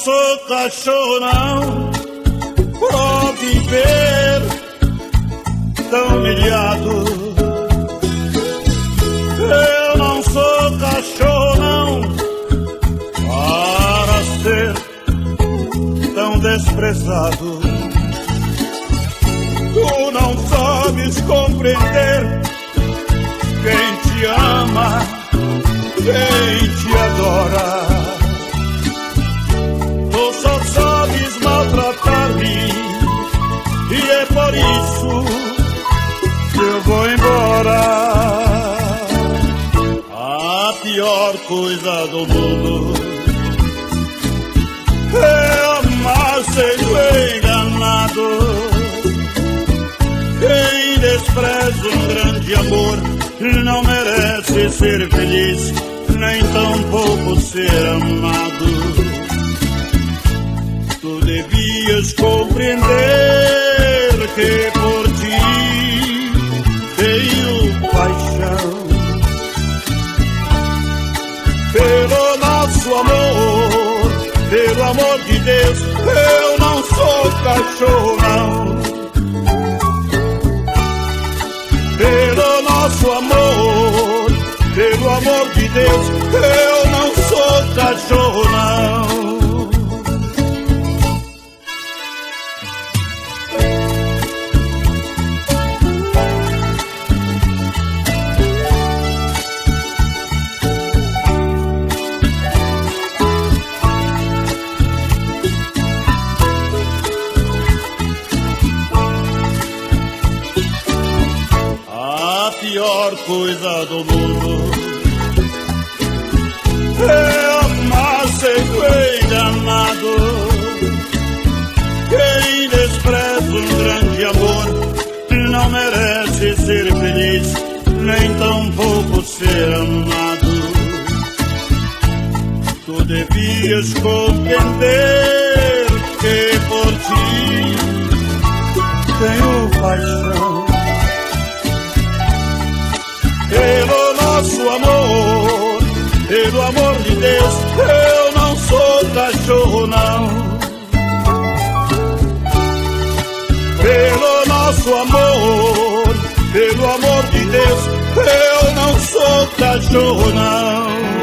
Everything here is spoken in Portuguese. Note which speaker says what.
Speaker 1: sou cachorro não, pra viver tão humilhado. Eu não sou cachorro não, para ser tão desprezado. Tu não sabes compreender quem te ama, quem te adora. Tu só sabes maltratar-me e é por isso que eu vou embora. A pior coisa do mundo é amar sendo enganado. Quem despreza um grande amor não merece ser feliz, nem tampouco ser amado. Tu devias compreender que por ti tenho paixão. Pelo nosso amor, pelo amor de Deus, eu não sou cachorro não. Pelo nosso amor, pelo amor de Deus, eu não sou cachorro não. A pior coisa do mundo é amar sendo enganado. Quem despreza um grande amor não merece ser feliz, nem tampouco ser amado. Tu devias compreender que por ti tenho paixão. Pelo nosso amor, pelo amor de Deus, eu não sou cachorro não. Pelo nosso amor, pelo amor de Deus, eu não sou cachorro não.